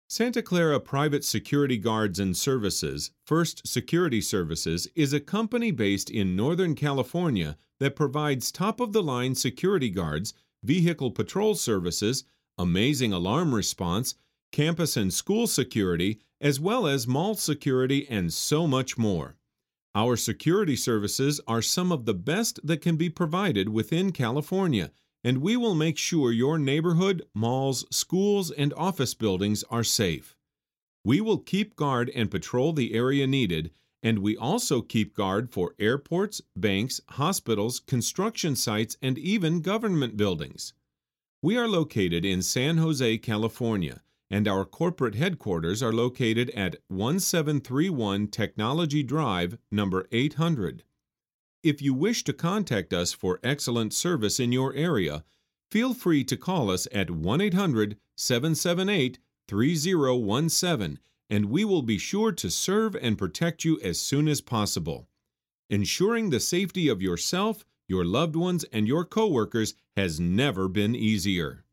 Santa Clara Private Security Guards and Services, First Security Services, is a company based in Northern California that provides top-of-the-line security guards, vehicle patrol services, amazing alarm response, campus and school security, as well as mall security and so much more. Our security services are some of the best that can be provided within California, and we will make sure your neighborhood, malls, schools, and office buildings are safe. We will keep guard and patrol the area needed, and we also keep guard for airports, banks, hospitals, construction sites, and even government buildings. We are located in San Jose, California, and our corporate headquarters are located at 1731 Technology Drive, number 800. If you wish to contact us for excellent service in your area, feel free to call us at 1-800-778-3017, and we will be sure to serve and protect you as soon as possible. Ensuring the safety of yourself, your loved ones, and your coworkers has never been easier.